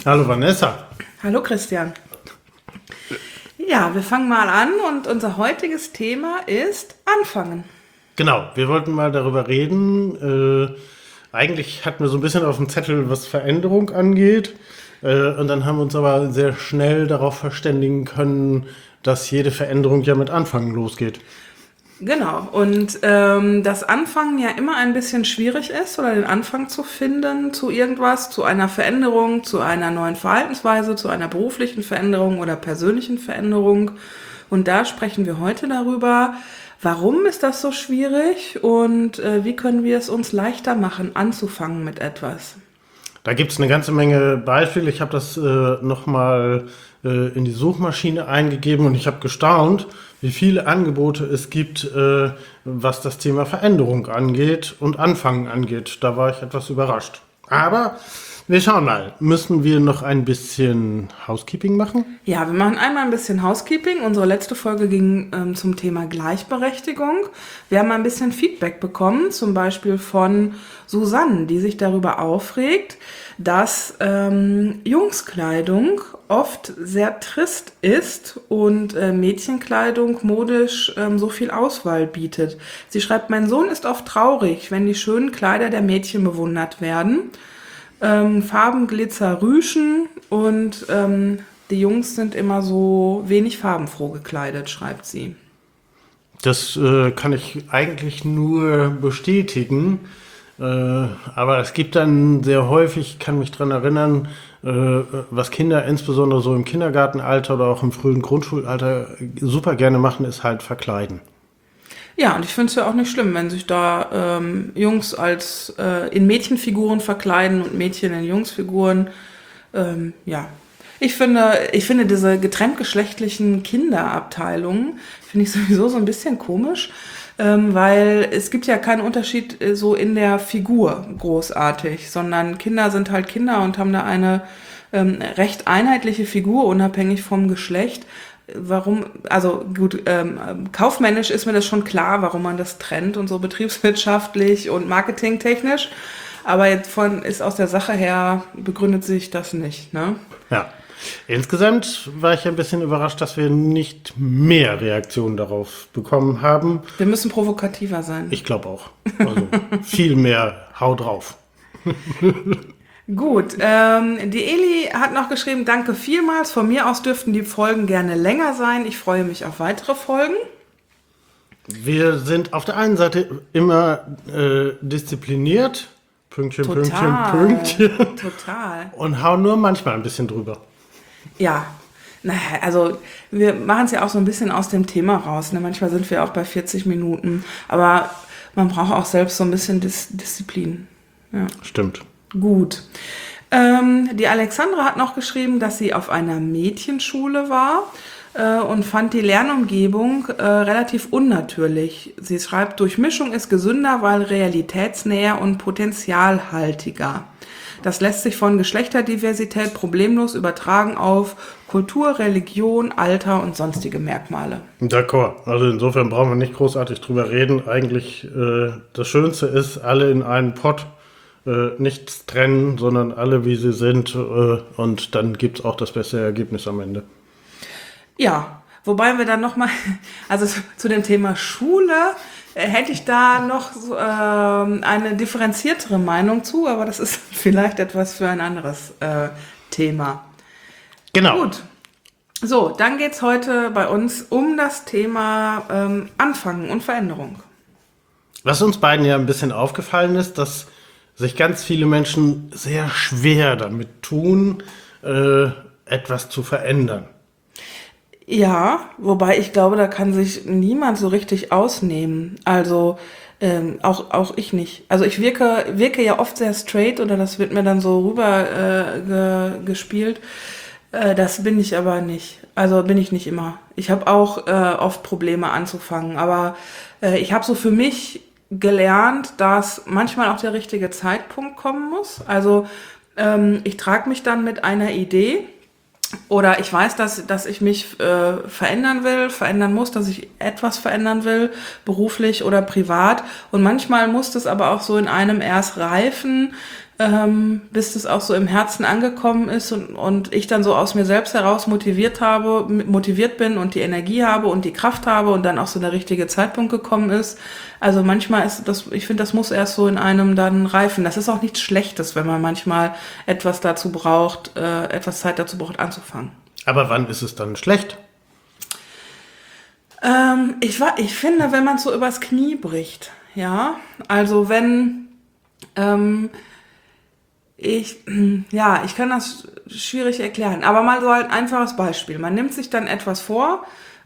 Hallo Vanessa. Hallo Christian. Ja, wir fangen mal an und unser heutiges Thema ist Anfangen. Genau, wir wollten mal darüber reden. Eigentlich hatten wir so ein bisschen auf dem Zettel, was Veränderung angeht. Und dann haben wir uns aber sehr schnell darauf verständigen können, dass jede Veränderung ja mit Anfangen losgeht. Genau, und dass Anfangen ja immer ein bisschen schwierig ist oder den Anfang zu finden zu irgendwas, zu einer Veränderung, zu einer neuen Verhaltensweise, zu einer beruflichen Veränderung oder persönlichen Veränderung. Und da sprechen wir heute darüber, warum ist das so schwierig und wie können wir es uns leichter machen, anzufangen mit etwas. Da gibt es eine ganze Menge Beispiele. Ich habe das nochmal in die Suchmaschine eingegeben und ich habe gestaunt, wie viele Angebote es gibt, was das Thema Veränderung angeht und Anfangen angeht. Da war ich etwas überrascht. Aber wir schauen mal, müssen wir noch ein bisschen Housekeeping machen? Ja, wir machen einmal ein bisschen Housekeeping. Unsere letzte Folge ging zum Thema Gleichberechtigung. Wir haben ein bisschen Feedback bekommen, zum Beispiel von Susanne, die sich darüber aufregt, dass Jungskleidung oft sehr trist ist und Mädchenkleidung modisch so viel Auswahl bietet. Sie schreibt, mein Sohn ist oft traurig, wenn die schönen Kleider der Mädchen bewundert werden. Farben, Glitzer, Rüschen und die Jungs sind immer so wenig farbenfroh gekleidet, schreibt sie. Das kann ich eigentlich nur bestätigen. Aber es gibt dann sehr häufig, ich kann mich dran erinnern, was Kinder insbesondere so im Kindergartenalter oder auch im frühen Grundschulalter super gerne machen, ist halt verkleiden. Ja, und ich finde es ja auch nicht schlimm, wenn sich da Jungs als in Mädchenfiguren verkleiden und Mädchen in Jungsfiguren. Ja, ich finde diese getrenntgeschlechtlichen Kinderabteilungen, finde ich sowieso so ein bisschen komisch, weil es gibt ja keinen Unterschied so in der Figur großartig, sondern Kinder sind halt Kinder und haben da eine recht einheitliche Figur, unabhängig vom Geschlecht. Warum, also gut, kaufmännisch ist mir das schon klar, warum man das trennt und so betriebswirtschaftlich und marketingtechnisch, aber jetzt ist aus der Sache her begründet sich das nicht, ne? Ja. Insgesamt war ich ein bisschen überrascht, dass wir nicht mehr Reaktionen darauf bekommen haben. Wir müssen provokativer sein. Ich glaube auch. Also viel mehr Hau drauf. Gut, die Eli hat noch geschrieben, danke vielmals. Von mir aus dürften die Folgen gerne länger sein. Ich freue mich auf weitere Folgen. Wir sind auf der einen Seite immer diszipliniert, Pünktchen, Pünktchen. Total. Und hauen nur manchmal ein bisschen drüber. Ja, naja, also wir machen es ja auch so ein bisschen aus dem Thema raus. Ne? Manchmal sind wir auch bei 40 Minuten, aber man braucht auch selbst so ein bisschen Disziplin. Ja. Stimmt. Gut. Die Alexandra hat noch geschrieben, dass sie auf einer Mädchenschule war und fand die Lernumgebung relativ unnatürlich. Sie schreibt, Durchmischung ist gesünder, weil realitätsnäher und potenzialhaltiger. Das lässt sich von Geschlechterdiversität problemlos übertragen auf Kultur, Religion, Alter und sonstige Merkmale. D'accord. Also insofern brauchen wir nicht großartig drüber reden. Eigentlich das Schönste ist, alle in einen Pott, nichts trennen, sondern alle wie sie sind. Und dann gibt es auch das beste Ergebnis am Ende. Ja, wobei wir dann nochmal, also zu dem Thema Schule hätte ich da noch eine differenziertere Meinung zu, aber das ist vielleicht etwas für ein anderes Thema. Genau. Gut. So, dann geht's heute bei uns um das Thema Anfangen und Veränderung. Was uns beiden ja ein bisschen aufgefallen ist, dass sich ganz viele Menschen sehr schwer damit tun, etwas zu verändern. Ja, wobei ich glaube, da kann sich niemand so richtig ausnehmen. Also auch ich nicht. Also ich wirke ja oft sehr straight oder das wird mir dann so rüber gespielt. Das bin ich aber nicht. Also bin ich nicht immer. Ich habe auch oft Probleme anzufangen, aber ich habe so für mich gelernt, dass manchmal auch der richtige Zeitpunkt kommen muss. Also ich trage mich dann mit einer Idee. Oder ich weiß, dass ich mich verändern muss, dass ich etwas verändern will, beruflich oder privat. Und manchmal muss das aber auch so in einem erst reifen, bis das auch so im Herzen angekommen ist und ich dann so aus mir selbst heraus motiviert bin und die Energie habe und die Kraft habe und dann auch so der richtige Zeitpunkt gekommen ist. Also manchmal ist das, ich finde, das muss erst so in einem dann reifen. Das ist auch nichts Schlechtes, wenn man manchmal etwas Zeit dazu braucht, anzufangen. Aber wann ist es dann schlecht? Ich finde, wenn man so übers Knie bricht, ja, also wenn ich kann das schwierig erklären, aber mal so ein einfaches Beispiel. Man nimmt sich dann etwas vor,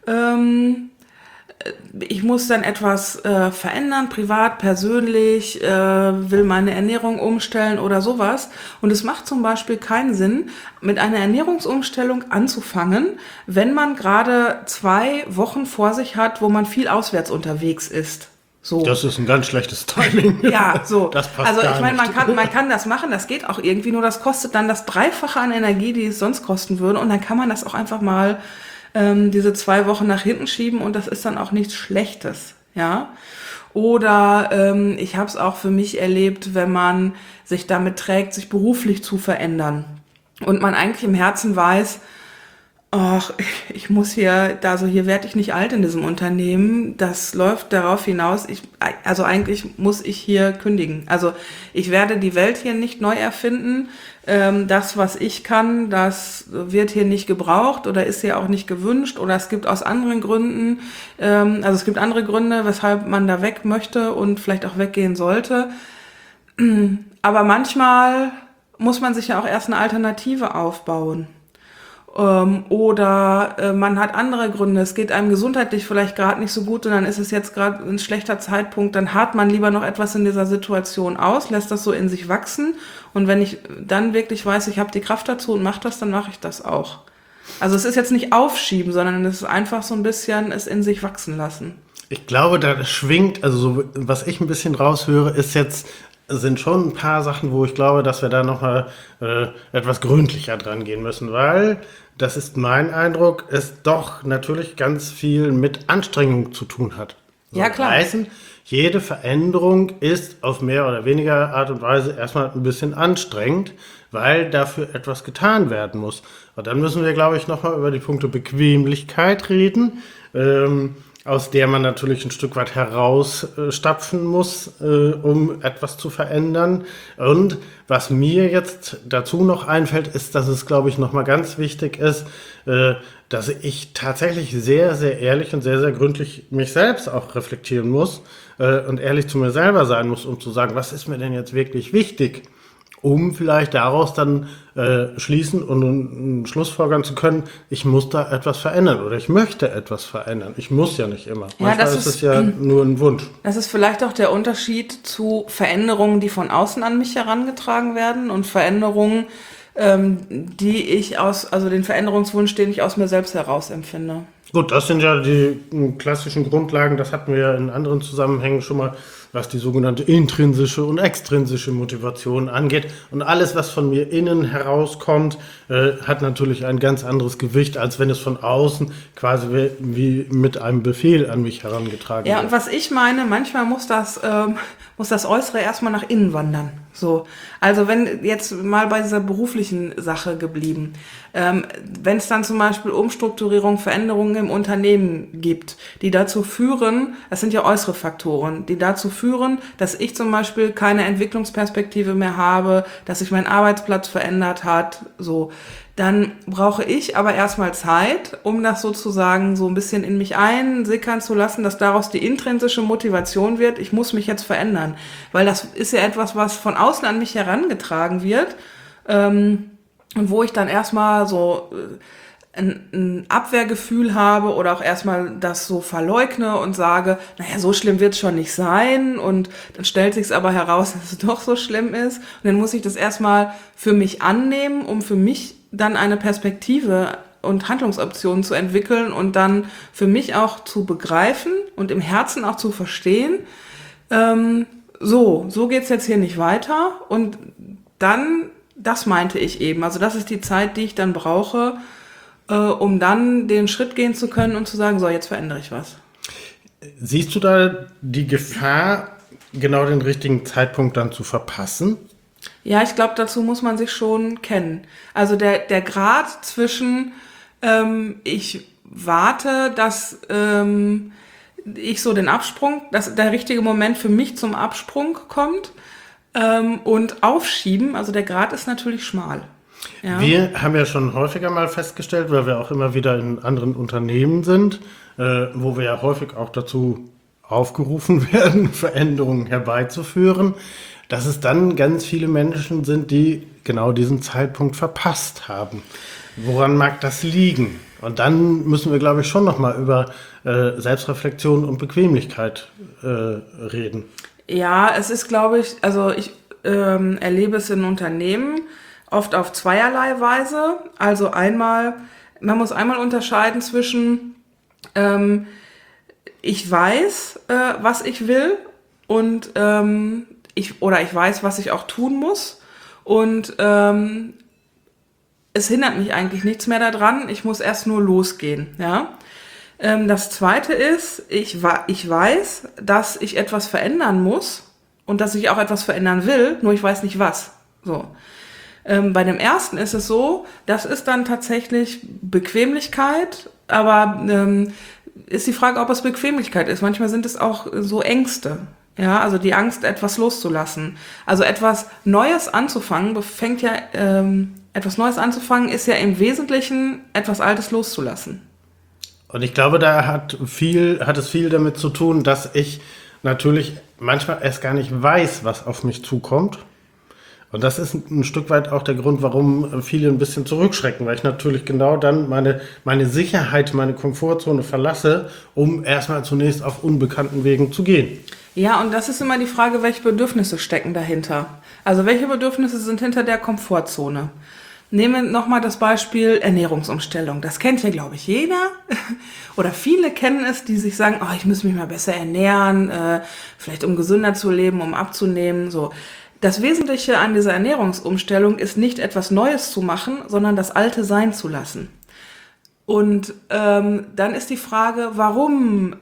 ich muss dann etwas verändern, privat, persönlich, will meine Ernährung umstellen oder sowas. Und es macht zum Beispiel keinen Sinn, mit einer Ernährungsumstellung anzufangen, wenn man gerade 2 Wochen vor sich hat, wo man viel auswärts unterwegs ist. So. Das ist ein ganz schlechtes Timing. Ja, so. Das passt also gar ich meine, nicht. man kann das machen, das geht auch irgendwie, nur das kostet dann das Dreifache an Energie, die es sonst kosten würde. Und dann kann man das auch einfach mal diese 2 Wochen nach hinten schieben und das ist dann auch nichts Schlechtes, ja. Oder ich habe es auch für mich erlebt, wenn man sich damit trägt, sich beruflich zu verändern und man eigentlich im Herzen weiß, ach, ich muss hier werde ich nicht alt in diesem Unternehmen. Das läuft darauf hinaus, eigentlich muss ich hier kündigen. Also ich werde die Welt hier nicht neu erfinden. Das, was ich kann, das wird hier nicht gebraucht oder ist hier auch nicht gewünscht oder es gibt aus anderen Gründen, es gibt andere Gründe, weshalb man da weg möchte und vielleicht auch weggehen sollte. Aber manchmal muss man sich ja auch erst eine Alternative aufbauen. Oder man hat andere Gründe, es geht einem gesundheitlich vielleicht gerade nicht so gut und dann ist es jetzt gerade ein schlechter Zeitpunkt, dann harrt man lieber noch etwas in dieser Situation aus, lässt das so in sich wachsen und wenn ich dann wirklich weiß, ich habe die Kraft dazu und mache das, dann mache ich das auch. Also es ist jetzt nicht aufschieben, sondern es ist einfach so ein bisschen es in sich wachsen lassen. Ich glaube, da schwingt, also so, was ich ein bisschen raushöre, sind schon ein paar Sachen, wo ich glaube, dass wir da nochmal etwas gründlicher dran gehen müssen, weil, das ist mein Eindruck, es doch natürlich ganz viel mit Anstrengung zu tun hat. Ja, klar. Heißen, jede Veränderung ist auf mehr oder weniger Art und Weise erstmal ein bisschen anstrengend, weil dafür etwas getan werden muss. Und dann müssen wir, glaube ich, nochmal über die Punkte Bequemlichkeit reden, aus der man natürlich ein Stück weit herausstapfen muss, um etwas zu verändern. Und was mir jetzt dazu noch einfällt, ist, dass es, glaube ich, nochmal ganz wichtig ist, dass ich tatsächlich sehr, sehr ehrlich und sehr, sehr gründlich mich selbst auch reflektieren muss und ehrlich zu mir selber sein muss, um zu sagen, was ist mir denn jetzt wirklich wichtig? Um vielleicht daraus dann schließen und einen Schlussfolgern zu können, ich muss da etwas verändern oder ich möchte etwas verändern. Ich muss ja nicht immer. Ja, Manchmal ist es ja nur ein Wunsch. Das ist vielleicht auch der Unterschied zu Veränderungen, die von außen an mich herangetragen werden und Veränderungen, den Veränderungswunsch, den ich aus mir selbst heraus empfinde. Gut, das sind ja die klassischen Grundlagen, das hatten wir ja in anderen Zusammenhängen schon mal, was die sogenannte intrinsische und extrinsische Motivation angeht. Und alles, was von mir innen herauskommt, hat natürlich ein ganz anderes Gewicht, als wenn es von außen quasi wie mit einem Befehl an mich herangetragen wird. Ja, und was ich meine, manchmal muss das Äußere erstmal nach innen wandern. So. Also wenn jetzt mal bei dieser beruflichen Sache geblieben, wenn es dann zum Beispiel Umstrukturierung, Veränderungen im Unternehmen gibt, die dazu führen, das sind ja äußere Faktoren, die dazu führen, dass ich zum Beispiel keine Entwicklungsperspektive mehr habe, dass sich mein Arbeitsplatz verändert hat, so, dann brauche ich aber erstmal Zeit, um das sozusagen so ein bisschen in mich einsickern zu lassen, dass daraus die intrinsische Motivation wird, ich muss mich jetzt verändern. Weil das ist ja etwas, was von außen an mich herangetragen wird, und wo ich dann erstmal so ein Abwehrgefühl habe oder auch erstmal das so verleugne und sage, naja, so schlimm wird's schon nicht sein, und dann stellt sich's aber heraus, dass es doch so schlimm ist, und dann muss ich das erstmal für mich annehmen, um für mich dann eine Perspektive und Handlungsoptionen zu entwickeln und dann für mich auch zu begreifen und im Herzen auch zu verstehen, so geht's jetzt hier nicht weiter, und dann, das meinte ich eben, also das ist die Zeit, die ich dann brauche, um dann den Schritt gehen zu können und zu sagen, so, jetzt verändere ich was. Siehst du da die Gefahr, genau den richtigen Zeitpunkt dann zu verpassen? Ja, ich glaube, dazu muss man sich schon kennen. Also der Grad zwischen ich warte, dass ich so den Absprung, dass der richtige Moment für mich zum Absprung kommt und aufschieben, also der Grad ist natürlich schmal. Ja. Wir haben ja schon häufiger mal festgestellt, weil wir auch immer wieder in anderen Unternehmen sind, wo wir ja häufig auch dazu aufgerufen werden, Veränderungen herbeizuführen, dass es dann ganz viele Menschen sind, die genau diesen Zeitpunkt verpasst haben. Woran mag das liegen? Und dann müssen wir, glaube ich, schon nochmal über Selbstreflexion und Bequemlichkeit reden. Ja, es ist, glaube ich, also ich erlebe es in Unternehmen oft auf zweierlei Weise. Also man muss einmal unterscheiden zwischen ich weiß, was ich will und ich weiß, was ich auch tun muss und es hindert mich eigentlich nichts mehr daran. Ich muss erst nur losgehen. Ja. Das Zweite ist, ich weiß, dass ich etwas verändern muss und dass ich auch etwas verändern will, nur ich weiß nicht was. So. Bei dem ersten ist es so, das ist dann tatsächlich Bequemlichkeit, aber ist die Frage, ob es Bequemlichkeit ist. Manchmal sind es auch so Ängste. Ja, also die Angst, etwas loszulassen. Also etwas Neues anzufangen, etwas Neues anzufangen, ist ja im Wesentlichen etwas Altes loszulassen. Und ich glaube, da hat es viel damit zu tun, dass ich natürlich manchmal erst gar nicht weiß, was auf mich zukommt. Und das ist ein Stück weit auch der Grund, warum viele ein bisschen zurückschrecken, weil ich natürlich genau dann meine Sicherheit, meine Komfortzone verlasse, um erstmal zunächst auf unbekannten Wegen zu gehen. Ja, und das ist immer die Frage, welche Bedürfnisse stecken dahinter. Also welche Bedürfnisse sind hinter der Komfortzone? Nehmen wir nochmal das Beispiel Ernährungsumstellung. Das kennt ja, glaube ich, jeder. Oder viele kennen es, die sich sagen, oh, ich muss mich mal besser ernähren, vielleicht um gesünder zu leben, um abzunehmen, so. Das Wesentliche an dieser Ernährungsumstellung ist nicht etwas Neues zu machen, sondern das Alte sein zu lassen. Und dann ist die Frage, warum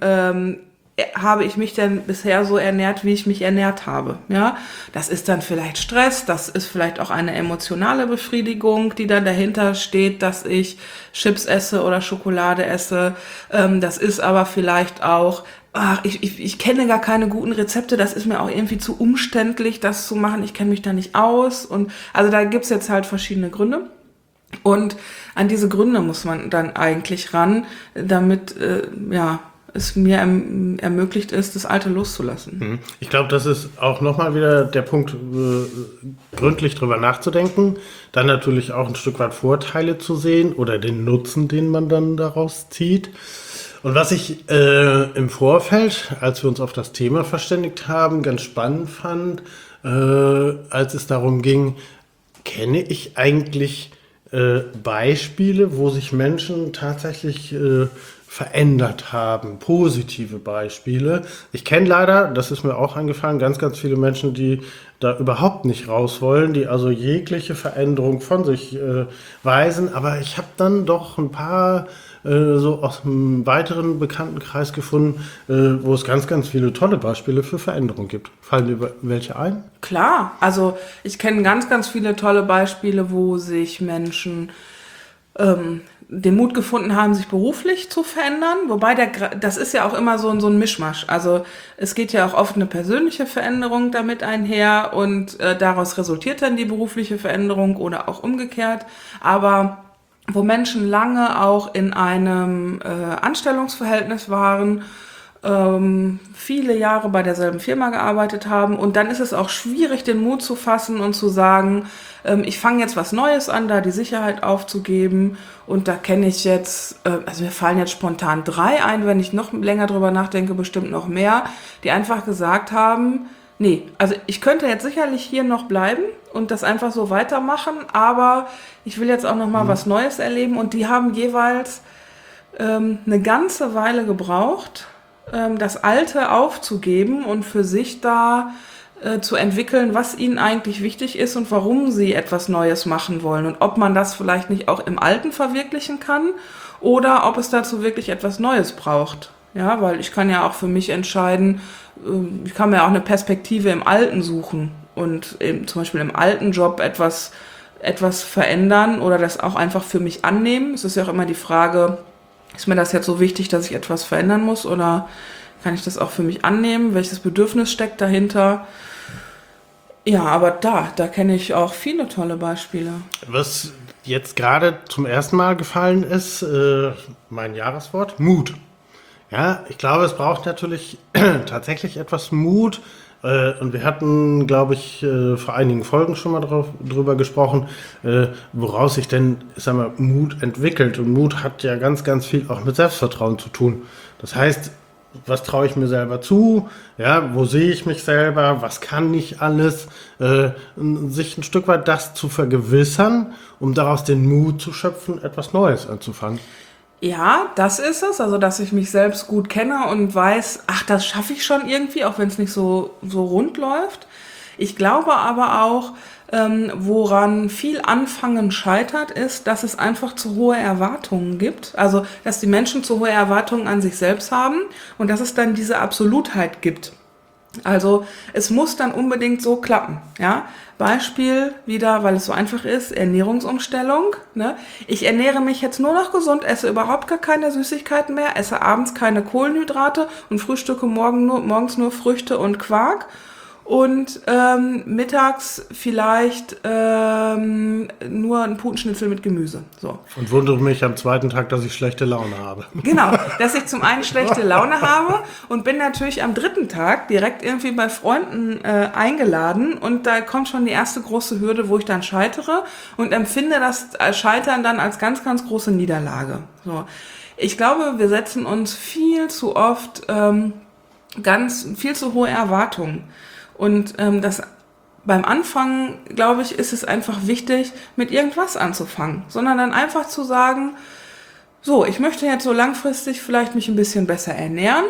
habe ich mich denn bisher so ernährt, wie ich mich ernährt habe? Ja, das ist dann vielleicht Stress, das ist vielleicht auch eine emotionale Befriedigung, die dann dahinter steht, dass ich Chips esse oder Schokolade esse. Das ist aber vielleicht auch ich kenne gar keine guten Rezepte, das ist mir auch irgendwie zu umständlich, das zu machen, ich kenne mich da nicht aus. Und also da gibt's jetzt halt verschiedene Gründe. Und an diese Gründe muss man dann eigentlich ran, damit es mir ermöglicht ist, das Alte loszulassen. Ich glaube, das ist auch nochmal wieder der Punkt, gründlich drüber nachzudenken, dann natürlich auch ein Stück weit Vorteile zu sehen oder den Nutzen, den man dann daraus zieht. Und was ich im Vorfeld, als wir uns auf das Thema verständigt haben, ganz spannend fand, als es darum ging, kenne ich eigentlich Beispiele, wo sich Menschen tatsächlich verändert haben, positive Beispiele. Ich kenne leider, das ist mir auch angefallen, ganz, ganz viele Menschen, die da überhaupt nicht raus wollen, die also jegliche Veränderung von sich weisen. Aber ich habe dann doch ein paar so aus einem weiteren Bekanntenkreis gefunden, wo es ganz, ganz viele tolle Beispiele für Veränderung gibt. Fallen dir welche ein? Klar, also ich kenne ganz, ganz viele tolle Beispiele, wo sich Menschen den Mut gefunden haben, sich beruflich zu verändern. Wobei das ist ja auch immer so ein Mischmasch. Also es geht ja auch oft eine persönliche Veränderung damit einher und daraus resultiert dann die berufliche Veränderung oder auch umgekehrt. Aber wo Menschen lange auch in einem Anstellungsverhältnis waren, viele Jahre bei derselben Firma gearbeitet haben und dann ist es auch schwierig, den Mut zu fassen und zu sagen, ich fange jetzt was Neues an, da die Sicherheit aufzugeben und da kenne ich jetzt, also mir fallen jetzt spontan 3 ein, wenn ich noch länger drüber nachdenke, bestimmt noch mehr, die einfach gesagt haben, nee, also ich könnte jetzt sicherlich hier noch bleiben und das einfach so weitermachen, aber ich will jetzt auch noch mal was Neues erleben und die haben jeweils eine ganze Weile gebraucht, das Alte aufzugeben und für sich da zu entwickeln, was ihnen eigentlich wichtig ist und warum sie etwas Neues machen wollen und ob man das vielleicht nicht auch im Alten verwirklichen kann oder ob es dazu wirklich etwas Neues braucht. Ja, weil ich kann ja auch für mich entscheiden, ich kann mir auch eine Perspektive im Alten suchen und eben zum Beispiel im alten Job etwas verändern oder das auch einfach für mich annehmen. Es ist ja auch immer die Frage, ist mir das jetzt so wichtig, dass ich etwas verändern muss oder kann ich das auch für mich annehmen? Welches Bedürfnis steckt dahinter? Ja, aber da kenne ich auch viele tolle Beispiele. Was jetzt gerade zum ersten Mal gefallen ist, mein Jahreswort, Mut. Ja, ich glaube, es braucht natürlich tatsächlich etwas Mut. Und wir hatten, glaube ich, vor einigen Folgen schon mal drüber gesprochen, woraus sich denn, ich sag mal, Mut entwickelt. Und Mut hat ja ganz, ganz viel auch mit Selbstvertrauen zu tun. Das heißt, was traue ich mir selber zu? Ja, wo sehe ich mich selber? Was kann ich alles? Sich ein Stück weit das zu vergewissern, um daraus den Mut zu schöpfen, etwas Neues anzufangen. Ja, das ist es. Also, dass ich mich selbst gut kenne und weiß, ach, das schaffe ich schon irgendwie, auch wenn es nicht so rund läuft. Ich glaube aber auch, woran viel Anfangen scheitert, ist, dass es einfach zu hohe Erwartungen gibt. Also, dass die Menschen zu hohe Erwartungen an sich selbst haben und dass es dann diese Absolutheit gibt. Also es muss dann unbedingt so klappen. Ja? Beispiel wieder, weil es so einfach ist, Ernährungsumstellung. Ne? Ich ernähre mich jetzt nur noch gesund, esse überhaupt gar keine Süßigkeiten mehr, esse abends keine Kohlenhydrate und frühstücke morgens nur Früchte und Quark. Und mittags vielleicht nur ein Putenschnitzel mit Gemüse. So. Und wundere mich am zweiten Tag, dass ich schlechte Laune habe. Genau, dass ich zum einen schlechte Laune habe und bin natürlich am dritten Tag direkt irgendwie bei Freunden eingeladen und da kommt schon die erste große Hürde, wo ich dann scheitere und empfinde das Scheitern dann als ganz, ganz große Niederlage. So. Ich glaube, wir setzen uns viel zu oft viel zu hohe Erwartungen. Und das beim Anfangen, glaube ich, ist es einfach wichtig, mit irgendwas anzufangen, sondern dann einfach zu sagen, so, ich möchte jetzt so langfristig vielleicht mich ein bisschen besser ernähren.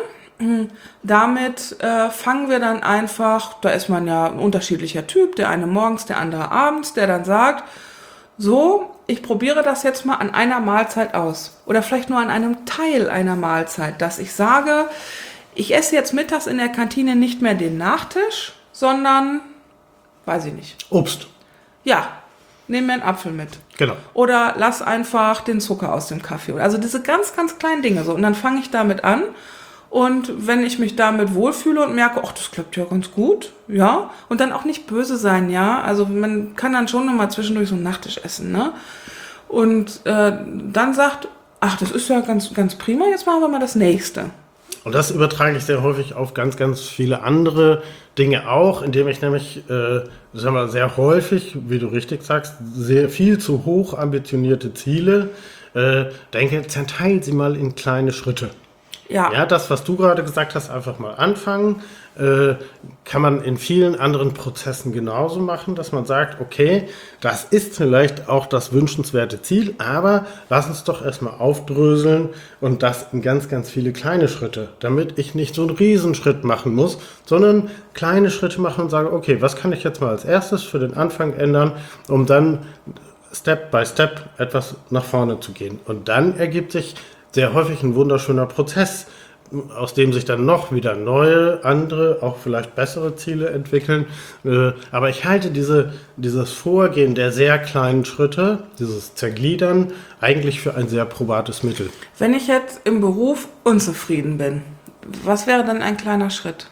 Damit fangen wir dann einfach, da ist man ja ein unterschiedlicher Typ, der eine morgens, der andere abends, der dann sagt, so, ich probiere das jetzt mal an einer Mahlzeit aus oder vielleicht nur an einem Teil einer Mahlzeit, dass ich sage, ich esse jetzt mittags in der Kantine nicht mehr den Nachtisch, sondern, weiß ich nicht. Obst. Ja, nehmen mir einen Apfel mit. Genau. Oder lass einfach den Zucker aus dem Kaffee. Also diese ganz, ganz kleinen Dinge so. Und dann fange ich damit an. Und wenn ich mich damit wohlfühle und merke, ach, das klappt ja ganz gut, ja. Und dann auch nicht böse sein, ja. Also man kann dann schon nochmal zwischendurch so einen Nachtisch essen, ne. Und dann sagt, ach, das ist ja ganz, ganz prima, jetzt machen wir mal das Nächste. Und das übertrage ich sehr häufig auf ganz, ganz viele andere Dinge auch, indem ich nämlich, sehr häufig, wie du richtig sagst, sehr viel zu hoch ambitionierte Ziele denke, zerteile sie mal in kleine Schritte. Ja, das, was du gerade gesagt hast, einfach mal anfangen, kann man in vielen anderen Prozessen genauso machen, dass man sagt, okay, das ist vielleicht auch das wünschenswerte Ziel, aber lass uns doch erstmal aufdröseln und das in ganz, ganz viele kleine Schritte, damit ich nicht so einen Riesenschritt machen muss, sondern kleine Schritte machen und sage, okay, was kann ich jetzt mal als erstes für den Anfang ändern, um dann Step by Step etwas nach vorne zu gehen. Und dann ergibt sich sehr häufig ein wunderschöner Prozess, aus dem sich dann noch wieder neue, andere, auch vielleicht bessere Ziele entwickeln. Aber ich halte dieses Vorgehen der sehr kleinen Schritte, dieses Zergliedern, eigentlich für ein sehr probates Mittel. Wenn ich jetzt im Beruf unzufrieden bin, was wäre dann ein kleiner Schritt?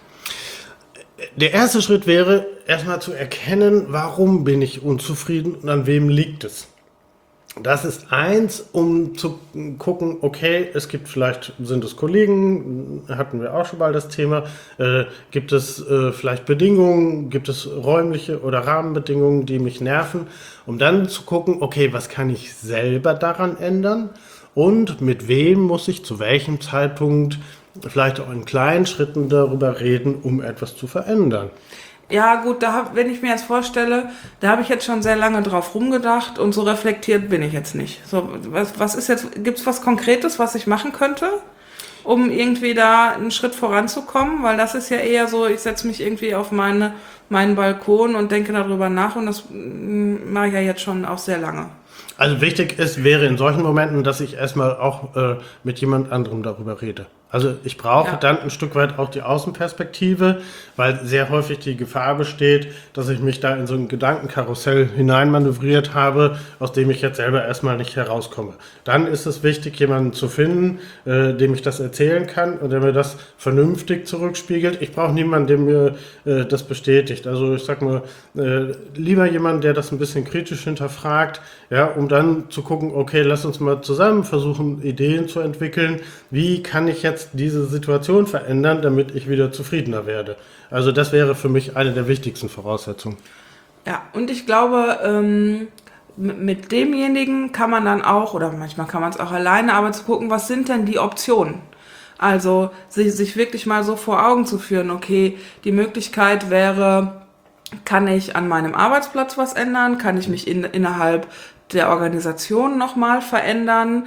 Der erste Schritt wäre, erstmal zu erkennen, warum bin ich unzufrieden und an wem liegt es. Das ist eins, um zu gucken, okay, sind es Kollegen, hatten wir auch schon mal das Thema, gibt es vielleicht Bedingungen, gibt es räumliche oder Rahmenbedingungen, die mich nerven, um dann zu gucken, okay, was kann ich selber daran ändern und mit wem muss ich zu welchem Zeitpunkt vielleicht auch in kleinen Schritten darüber reden, um etwas zu verändern. Ja gut, wenn ich mir jetzt vorstelle, da habe ich jetzt schon sehr lange drauf rumgedacht und so reflektiert bin ich jetzt nicht. So, was ist jetzt, gibt's was Konkretes, was ich machen könnte, um irgendwie da einen Schritt voranzukommen? Weil das ist ja eher so, ich setze mich irgendwie auf meinen Balkon und denke darüber nach und das mache ich ja jetzt schon auch sehr lange. Also wichtig wäre in solchen Momenten, dass ich erstmal auch mit jemand anderem darüber rede. Also ich brauche dann ein Stück weit auch die Außenperspektive, weil sehr häufig die Gefahr besteht, dass ich mich da in so ein Gedankenkarussell hineinmanövriert habe, aus dem ich jetzt selber erstmal nicht herauskomme. Dann ist es wichtig, jemanden zu finden, dem ich das erzählen kann und der mir das vernünftig zurückspiegelt. Ich brauche niemanden, der mir das bestätigt. Also ich sag mal, lieber jemanden, der das ein bisschen kritisch hinterfragt, ja, um dann zu gucken, okay, lass uns mal zusammen versuchen, Ideen zu entwickeln. Wie kann ich jetzt diese Situation verändern, damit ich wieder zufriedener werde? Also das wäre für mich eine der wichtigsten Voraussetzungen. Ja, und ich glaube, mit demjenigen kann man dann auch, oder manchmal kann man es auch alleine, aber zu gucken, was sind denn die Optionen? Also sich wirklich mal so vor Augen zu führen, okay, die Möglichkeit wäre, kann ich an meinem Arbeitsplatz was ändern? Kann ich mich innerhalb der Organisation nochmal verändern?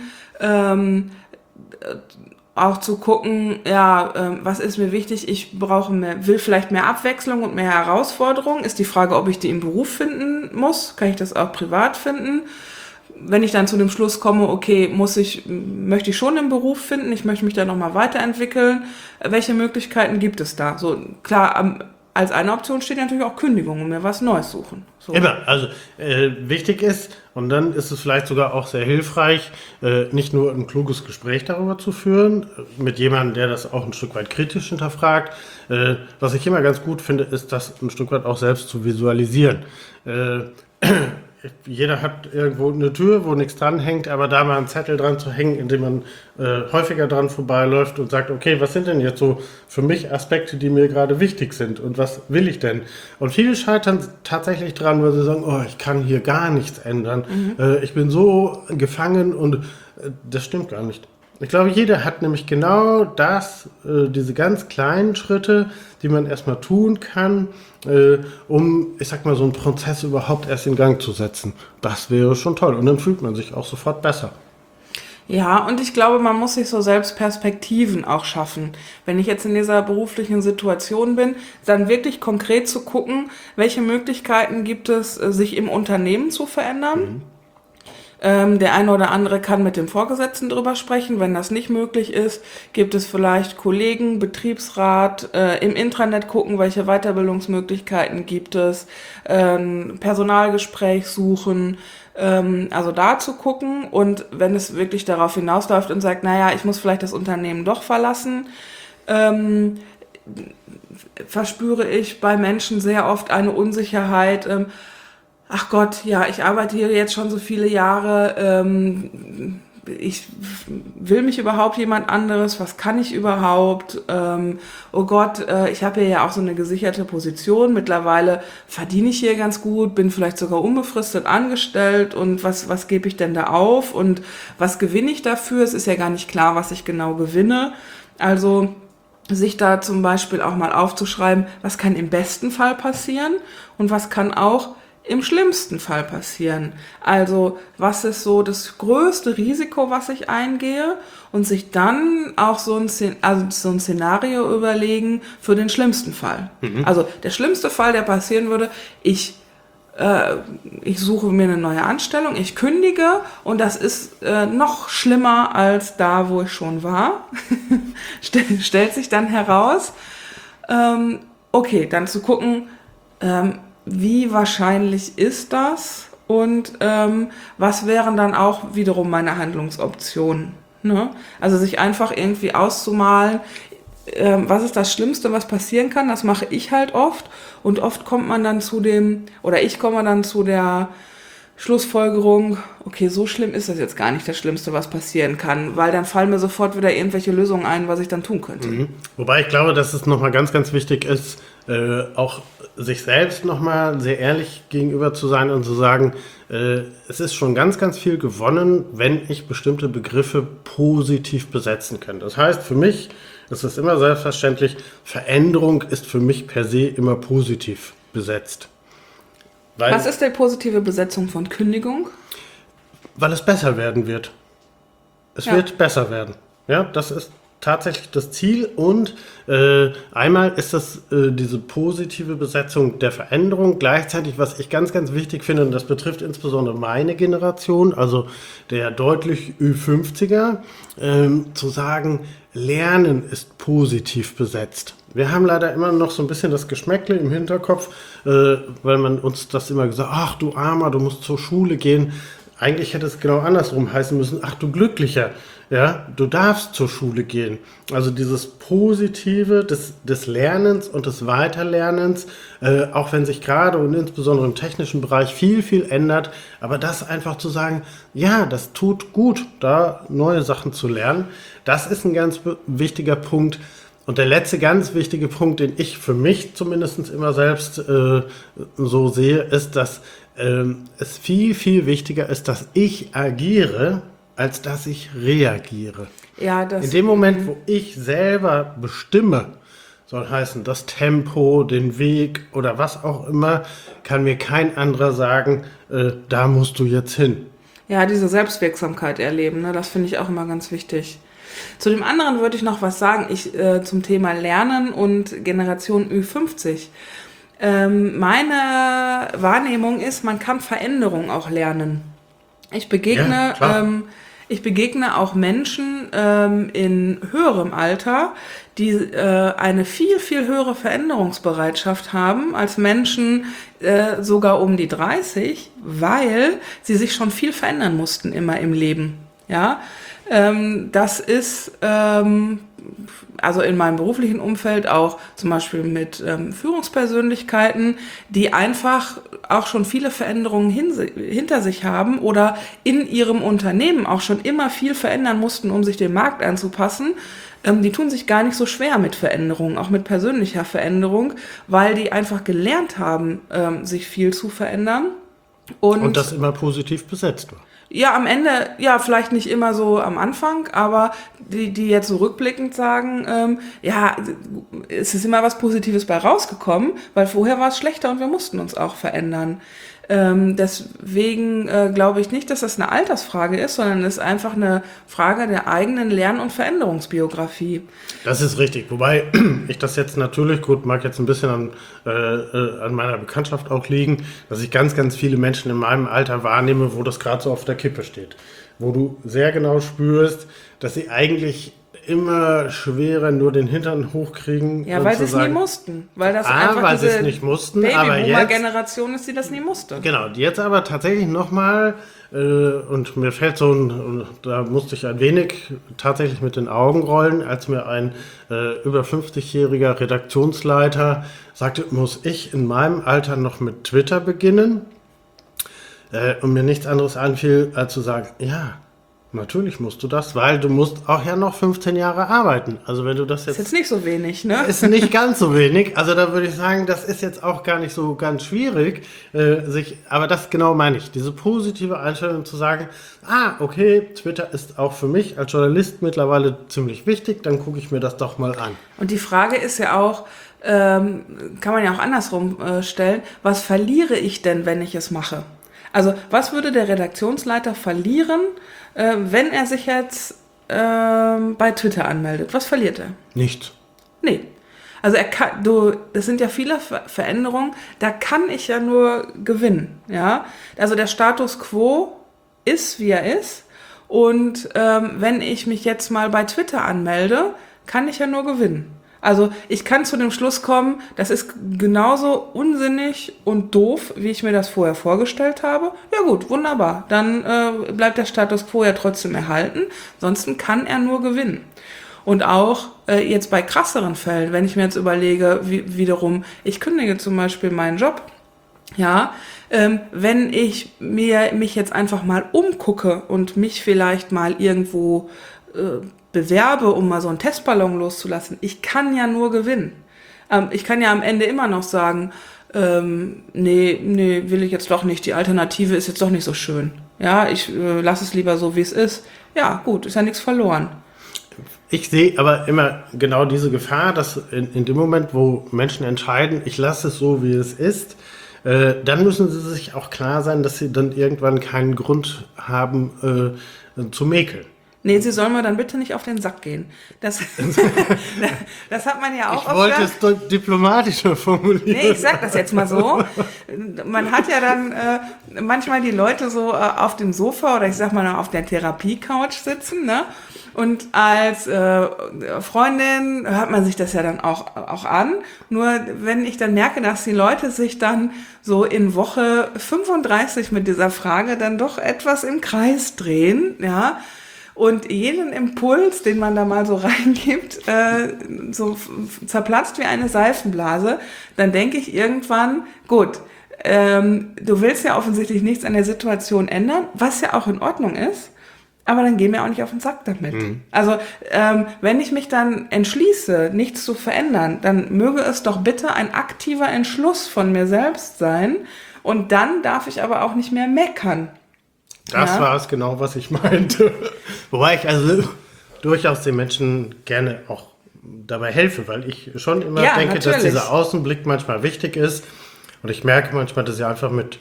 Auch zu gucken, was ist mir wichtig? Ich will vielleicht mehr Abwechslung und mehr Herausforderung. Ist die Frage, ob ich die im Beruf finden muss? Kann ich das auch privat finden? Wenn ich dann zu dem Schluss komme, okay, möchte ich schon im Beruf finden, ich möchte mich da nochmal weiterentwickeln. Welche Möglichkeiten gibt es da? So, klar, als eine Option steht natürlich auch Kündigung und mir was Neues suchen. So. Immer, also wichtig ist, und dann ist es vielleicht sogar auch sehr hilfreich, nicht nur ein kluges Gespräch darüber zu führen, mit jemandem, der das auch ein Stück weit kritisch hinterfragt. Was ich immer ganz gut finde, ist, das ein Stück weit auch selbst zu visualisieren. Jeder hat irgendwo eine Tür, wo nichts dran hängt, aber da mal einen Zettel dran zu hängen, in dem man häufiger dran vorbeiläuft und sagt, okay, was sind denn jetzt so für mich Aspekte, die mir gerade wichtig sind und was will ich denn? Und viele scheitern tatsächlich dran, weil sie sagen, oh, ich kann hier gar nichts ändern. Ich bin so gefangen und das stimmt gar nicht. Ich glaube, jeder hat nämlich genau das, diese ganz kleinen Schritte, die man erstmal tun kann, um, ich sag mal, so einen Prozess überhaupt erst in Gang zu setzen. Das wäre schon toll. Und dann fühlt man sich auch sofort besser. Ja, und ich glaube, man muss sich so selbst Perspektiven auch schaffen. Wenn ich jetzt in dieser beruflichen Situation bin, dann wirklich konkret zu gucken, welche Möglichkeiten gibt es, sich im Unternehmen zu verändern. Der eine oder andere kann mit dem Vorgesetzten drüber sprechen. Wenn das nicht möglich ist, gibt es vielleicht Kollegen, Betriebsrat, im Intranet gucken, welche Weiterbildungsmöglichkeiten gibt es, Personalgespräch suchen, also da zu gucken. Und wenn es wirklich darauf hinausläuft und sagt, naja, ich muss vielleicht das Unternehmen doch verlassen, verspüre ich bei Menschen sehr oft eine Unsicherheit, ach Gott, ja, ich arbeite hier jetzt schon so viele Jahre, ich will mich überhaupt jemand anderes, was kann ich überhaupt, oh Gott, ich habe hier ja auch so eine gesicherte Position, mittlerweile verdiene ich hier ganz gut, bin vielleicht sogar unbefristet angestellt und was gebe ich denn da auf und was gewinne ich dafür? Es ist ja gar nicht klar, was ich genau gewinne, also sich da zum Beispiel auch mal aufzuschreiben, was kann im besten Fall passieren und was kann auch im schlimmsten Fall passieren. Also, was ist so das größte Risiko, was ich eingehe und sich dann auch so ein Szenario überlegen für den schlimmsten Fall. Also, der schlimmste Fall, der passieren würde, ich suche mir eine neue Anstellung, ich kündige und das ist noch schlimmer als da, wo ich schon war. Stellt sich dann heraus. Okay, dann zu gucken, wie wahrscheinlich ist das und was wären dann auch wiederum meine Handlungsoptionen. Ne? Also sich einfach irgendwie auszumalen, was ist das Schlimmste, was passieren kann, das mache ich halt oft und oft kommt man dann ich komme dann zu der Schlussfolgerung, okay, so schlimm ist das jetzt gar nicht das Schlimmste, was passieren kann, weil dann fallen mir sofort wieder irgendwelche Lösungen ein, was ich dann tun könnte. Wobei ich glaube, dass es nochmal ganz, ganz wichtig ist, auch sich selbst nochmal sehr ehrlich gegenüber zu sein und zu sagen, es ist schon ganz, ganz viel gewonnen, wenn ich bestimmte Begriffe positiv besetzen kann. Das heißt, für mich ist es immer selbstverständlich, Veränderung ist für mich per se immer positiv besetzt. Was ist die positive Besetzung von Kündigung? Weil es besser werden wird. Es wird besser werden. Ja, das ist tatsächlich das Ziel und einmal ist das diese positive Besetzung der Veränderung. Gleichzeitig, was ich ganz, ganz wichtig finde, und das betrifft insbesondere meine Generation, also der deutlich Ü50er, zu sagen, Lernen ist positiv besetzt. Wir haben leider immer noch so ein bisschen das Geschmäckle im Hinterkopf, weil man uns das immer gesagt, ach du Armer, du musst zur Schule gehen. Eigentlich hätte es genau andersrum heißen müssen, ach du Glücklicher, ja, du darfst zur Schule gehen. Also dieses Positive des Lernens und des Weiterlernens, auch wenn sich gerade und insbesondere im technischen Bereich viel, viel ändert, aber das einfach zu sagen, ja, das tut gut, da neue Sachen zu lernen, das ist ein ganz wichtiger Punkt. Und der letzte ganz wichtige Punkt, den ich für mich zumindest immer selbst so sehe, ist, dass es viel, viel wichtiger ist, dass ich agiere, als dass ich reagiere. Ja, In dem Moment, wo ich selber bestimme, soll heißen, das Tempo, den Weg oder was auch immer, kann mir kein anderer sagen, da musst du jetzt hin. Ja, diese Selbstwirksamkeit erleben, ne, das finde ich auch immer ganz wichtig. Zu dem anderen würde ich noch was sagen, zum Thema Lernen und Generation Ü50. Meine Wahrnehmung ist, man kann Veränderung auch lernen. Ich begegne auch Menschen in höherem Alter, die eine viel, viel höhere Veränderungsbereitschaft haben als Menschen sogar um die 30, weil sie sich schon viel verändern mussten immer im Leben. Ja, das ist also in meinem beruflichen Umfeld auch zum Beispiel mit Führungspersönlichkeiten, die einfach auch schon viele Veränderungen hinter sich haben oder in ihrem Unternehmen auch schon immer viel verändern mussten, um sich dem Markt anzupassen. Die tun sich gar nicht so schwer mit Veränderungen, auch mit persönlicher Veränderung, weil die einfach gelernt haben, sich viel zu verändern. Und das immer positiv besetzt war. Ja, am Ende, ja, vielleicht nicht immer so am Anfang, aber die jetzt so rückblickend sagen, ja, es ist immer was Positives bei rausgekommen, weil vorher war es schlechter und wir mussten uns auch verändern. Deswegen glaube ich nicht, dass das eine Altersfrage ist, sondern es ist einfach eine Frage der eigenen Lern- und Veränderungsbiografie. Das ist richtig, wobei ich das jetzt natürlich, gut, mag jetzt ein bisschen an meiner Bekanntschaft auch liegen, dass ich ganz, ganz viele Menschen in meinem Alter wahrnehme, wo das gerade so auf der Kippe steht. Wo du sehr genau spürst, dass sie eigentlich immer schwerer nur den Hintern hochkriegen. Ja, weil sie es nie mussten. Weil das einfach weil sie es nicht mussten, aber jetzt Babyboomer-Generation ist, die das nie musste. Genau, jetzt aber tatsächlich nochmal, und mir fällt da musste ich ein wenig tatsächlich mit den Augen rollen, als mir ein über 50-jähriger Redaktionsleiter sagte, muss ich in meinem Alter noch mit Twitter beginnen? Und mir nichts anderes einfiel, als zu sagen, ja, natürlich musst du das, weil du musst auch ja noch 15 Jahre arbeiten. Also wenn du das jetzt... Ist jetzt nicht so wenig, ne? Ist nicht ganz so wenig. Also da würde ich sagen, das ist jetzt auch gar nicht so ganz schwierig, aber das genau meine ich. Diese positive Einstellung zu sagen, okay, Twitter ist auch für mich als Journalist mittlerweile ziemlich wichtig, dann gucke ich mir das doch mal an. Und die Frage ist ja auch, kann man ja auch andersrum stellen, was verliere ich denn, wenn ich es mache? Also was würde der Redaktionsleiter verlieren, wenn er sich jetzt bei Twitter anmeldet? Was verliert er? Nichts. Nee. Also das sind ja viele Veränderungen, da kann ich ja nur gewinnen. Ja? Also der Status quo ist, wie er ist. Und wenn ich mich jetzt mal bei Twitter anmelde, kann ich ja nur gewinnen. Also ich kann zu dem Schluss kommen, das ist genauso unsinnig und doof, wie ich mir das vorher vorgestellt habe. Ja gut, wunderbar. Dann bleibt der Status quo ja trotzdem erhalten. Ansonsten kann er nur gewinnen. Und auch jetzt bei krasseren Fällen, wenn ich mir jetzt überlege, wiederum, ich kündige zum Beispiel meinen Job, ja, wenn ich mich jetzt einfach mal umgucke und mich vielleicht mal irgendwo bewerbe, um mal so einen Testballon loszulassen, ich kann ja nur gewinnen. Ich kann ja am Ende immer noch sagen, nee, will ich jetzt doch nicht, die Alternative ist jetzt doch nicht so schön. Ja, ich lasse es lieber so, wie es ist. Ja, gut, ist ja nichts verloren. Ich sehe aber immer genau diese Gefahr, dass in dem Moment, wo Menschen entscheiden, ich lasse es so, wie es ist, dann müssen sie sich auch klar sein, dass sie dann irgendwann keinen Grund haben zu mäkeln. Nee, sie soll mir dann bitte nicht auf den Sack gehen. Das, das hat man ja auch Ich wollte es diplomatischer formulieren. Nee, ich sag das jetzt mal so. Man hat ja dann manchmal die Leute so auf dem Sofa oder ich sag mal auf der Therapie-Couch sitzen, ne? Und als Freundin hört man sich das ja dann auch an. Nur wenn ich dann merke, dass die Leute sich dann so in Woche 35 mit dieser Frage dann doch etwas im Kreis drehen, ja, und jeden Impuls, den man da mal so reingibt, so zerplatzt wie eine Seifenblase, dann denke ich irgendwann, gut, du willst ja offensichtlich nichts an der Situation ändern, was ja auch in Ordnung ist, aber dann geh mir auch nicht auf den Sack damit. Also wenn ich mich dann entschließe, nichts zu verändern, dann möge es doch bitte ein aktiver Entschluss von mir selbst sein und dann darf ich aber auch nicht mehr meckern. Das war es genau, was ich meinte. Wobei ich also durchaus den Menschen gerne auch dabei helfe, weil ich schon immer denke, natürlich, dass dieser Außenblick manchmal wichtig ist. Und ich merke manchmal, dass ich einfach mit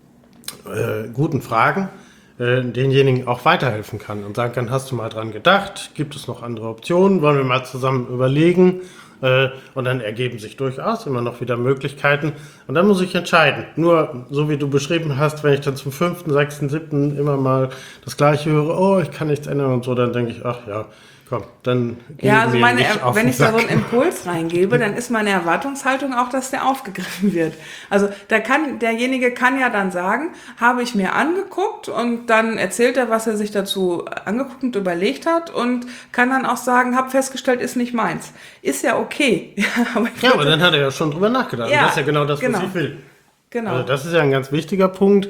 guten Fragen denjenigen auch weiterhelfen kann und sagen kann, hast du mal dran gedacht? Gibt es noch andere Optionen? Wollen wir mal zusammen überlegen? Und dann ergeben sich durchaus immer noch wieder Möglichkeiten. Und dann muss ich entscheiden. Nur, so wie du beschrieben hast, wenn ich dann zum 5., 6., 7. immer mal das Gleiche höre, oh, ich kann nichts ändern und so, dann denke ich, ach ja, komm, dann ja, also mir nicht auf wenn den ich da so Sack. einen Impuls reingebe, dann ist meine Erwartungshaltung auch, dass der aufgegriffen wird. Also derjenige kann ja dann sagen, habe ich mir angeguckt und dann erzählt er, was er sich dazu angeguckt und überlegt hat und kann dann auch sagen, habe festgestellt, ist nicht meins. Ist ja okay. Aber dann hat er ja schon drüber nachgedacht. Ja, und das ist ja genau das, genau. was ich will. Genau. Also das ist ja ein ganz wichtiger Punkt.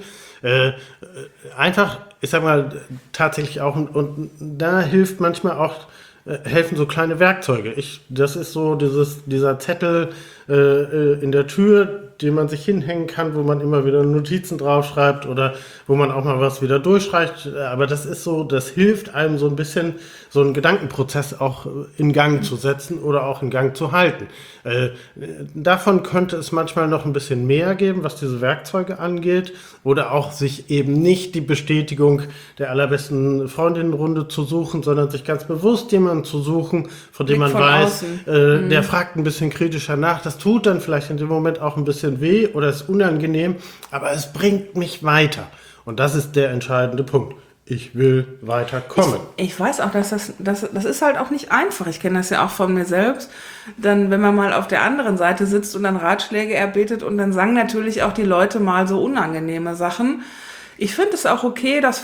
Einfach, ich sag mal, tatsächlich auch, und da hilft manchmal auch, helfen so kleine Werkzeuge. Das ist so dieser Zettel in der Tür, den man sich hinhängen kann, wo man immer wieder Notizen draufschreibt oder wo man auch mal was wieder durchstreicht. Aber das ist so, das hilft einem so ein bisschen, so einen Gedankenprozess auch in Gang zu setzen oder auch in Gang zu halten. Davon könnte es manchmal noch ein bisschen mehr geben, was diese Werkzeuge angeht, oder auch sich eben nicht die Bestätigung der allerbesten Freundinnenrunde zu suchen, sondern sich ganz bewusst jemanden zu suchen, von dem man weiß, der fragt ein bisschen kritischer nach. Das tut dann vielleicht in dem Moment auch ein bisschen weh oder ist unangenehm, aber es bringt mich weiter. Und das ist der entscheidende Punkt. Ich will weiterkommen. Ich weiß auch, dass das ist halt auch nicht einfach. Ich kenne das ja auch von mir selbst. Dann, wenn man mal auf der anderen Seite sitzt und dann Ratschläge erbietet und dann sagen natürlich auch die Leute mal so unangenehme Sachen. Ich finde es auch okay, dass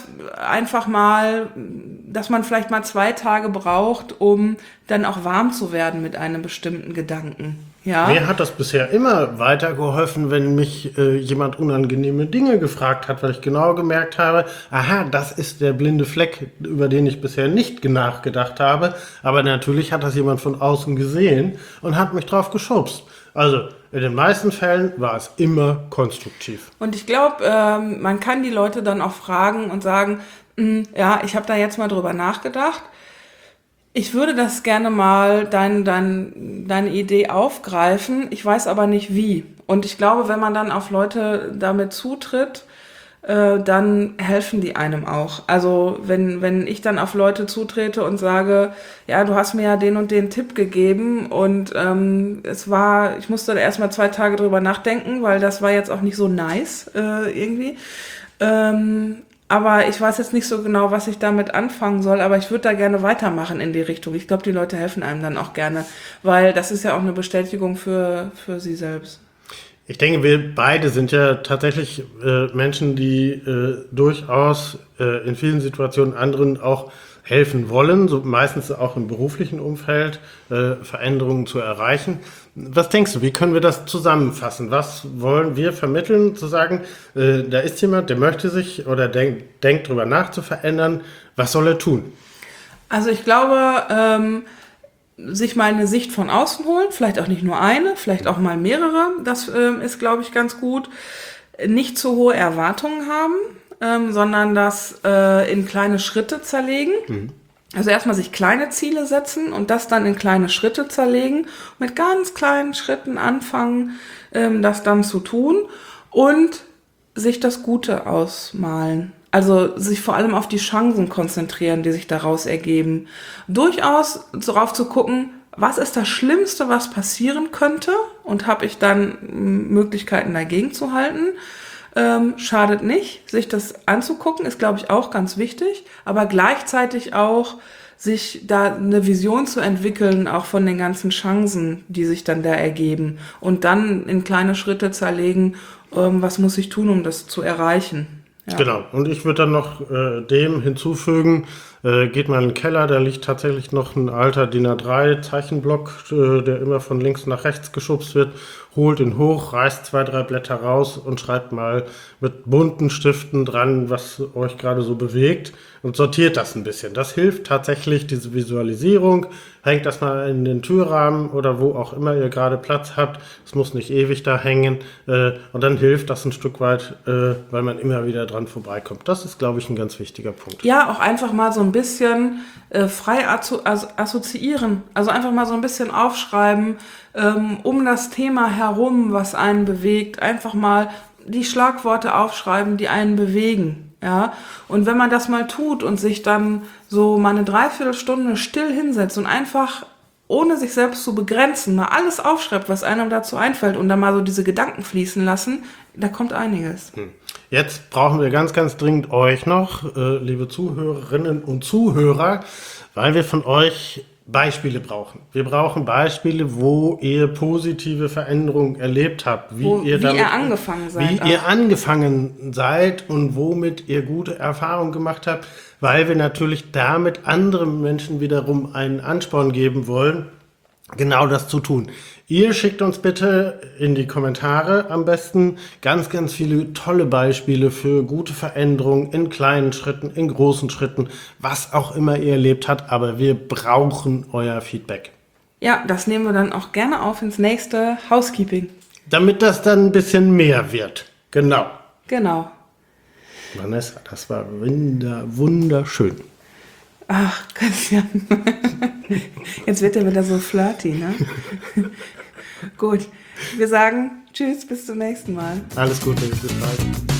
man vielleicht mal 2 Tage braucht, um dann auch warm zu werden mit einem bestimmten Gedanken. Ja. Mir hat das bisher immer weitergeholfen, wenn mich jemand unangenehme Dinge gefragt hat, weil ich genau gemerkt habe, aha, das ist der blinde Fleck, über den ich bisher nicht nachgedacht habe. Aber natürlich hat das jemand von außen gesehen und hat mich drauf geschubst. Also in den meisten Fällen war es immer konstruktiv. Und ich glaube, man kann die Leute dann auch fragen und sagen, ja, ich habe da jetzt mal drüber nachgedacht. Ich würde das gerne mal, deine Idee aufgreifen. Ich weiß aber nicht wie. Und ich glaube, wenn man dann auf Leute damit zutritt, dann helfen die einem auch. Also wenn ich dann auf Leute zutrete und sage, ja, du hast mir ja den und den Tipp gegeben und ich musste da erstmal 2 Tage drüber nachdenken, weil das war jetzt auch nicht so nice irgendwie. Aber ich weiß jetzt nicht so genau, was ich damit anfangen soll, aber ich würde da gerne weitermachen in die Richtung. Ich glaube, die Leute helfen einem dann auch gerne, weil das ist ja auch eine Bestätigung für sie selbst. Ich denke, wir beide sind ja tatsächlich Menschen, die durchaus in vielen Situationen anderen auch helfen wollen, so meistens auch im beruflichen Umfeld, Veränderungen zu erreichen. Was denkst du, wie können wir das zusammenfassen? Was wollen wir vermitteln, zu sagen, da ist jemand, der möchte sich oder denkt drüber nach zu verändern, was soll er tun? Also ich glaube, sich mal eine Sicht von außen holen, vielleicht auch nicht nur eine, vielleicht auch mal mehrere, das ist, glaube ich, ganz gut. Nicht zu hohe Erwartungen haben, sondern das in kleine Schritte zerlegen. Also erstmal sich kleine Ziele setzen und das dann in kleine Schritte zerlegen, mit ganz kleinen Schritten anfangen, das dann zu tun und sich das Gute ausmalen. Also sich vor allem auf die Chancen konzentrieren, die sich daraus ergeben. Durchaus darauf zu gucken, was ist das Schlimmste, was passieren könnte, und habe ich dann Möglichkeiten dagegen zu halten. Schadet nicht, sich das anzugucken, ist, glaube ich, auch ganz wichtig, aber gleichzeitig auch sich da eine Vision zu entwickeln, auch von den ganzen Chancen, die sich dann da ergeben, und dann in kleine Schritte zerlegen, was muss ich tun, um das zu erreichen. Ja. Genau, und ich würde dann noch dem hinzufügen, geht mal in den Keller, da liegt tatsächlich noch ein alter DIN A3 Zeichenblock, der immer von links nach rechts geschubst wird, holt ihn hoch, reißt 2, 3 Blätter raus und schreibt mal mit bunten Stiften dran, was euch gerade so bewegt, und sortiert das ein bisschen. Das hilft tatsächlich, diese Visualisierung. Hängt das mal in den Türrahmen oder wo auch immer ihr gerade Platz habt. Es muss nicht ewig da hängen. Und dann hilft das ein Stück weit, weil man immer wieder dran vorbeikommt. Das ist, glaube ich, ein ganz wichtiger Punkt. Ja, auch einfach mal so ein bisschen frei assoziieren. Also einfach mal so ein bisschen aufschreiben, um das Thema herum, was einen bewegt. Einfach mal die Schlagworte aufschreiben, die einen bewegen. Ja, und wenn man das mal tut und sich dann so mal eine Dreiviertelstunde still hinsetzt und einfach, ohne sich selbst zu begrenzen, mal alles aufschreibt, was einem dazu einfällt, und dann mal so diese Gedanken fließen lassen, da kommt einiges. Jetzt brauchen wir ganz, ganz dringend euch noch, liebe Zuhörerinnen und Zuhörer, weil wir von euch Beispiele brauchen. Wir brauchen Beispiele, wo ihr positive Veränderungen erlebt habt, wie ihr angefangen seid und womit ihr gute Erfahrungen gemacht habt, weil wir natürlich damit anderen Menschen wiederum einen Ansporn geben wollen, genau das zu tun. Ihr schickt uns bitte in die Kommentare am besten ganz, ganz viele tolle Beispiele für gute Veränderungen in kleinen Schritten, in großen Schritten, was auch immer ihr erlebt habt, aber wir brauchen euer Feedback. Ja, das nehmen wir dann auch gerne auf ins nächste Housekeeping. Damit das dann ein bisschen mehr wird. Genau. Genau. Vanessa, das war wunderschön. Ach, Christian. Jetzt wird er wieder so flirty, ne? Gut. Wir sagen Tschüss, bis zum nächsten Mal. Alles Gute, bis bald.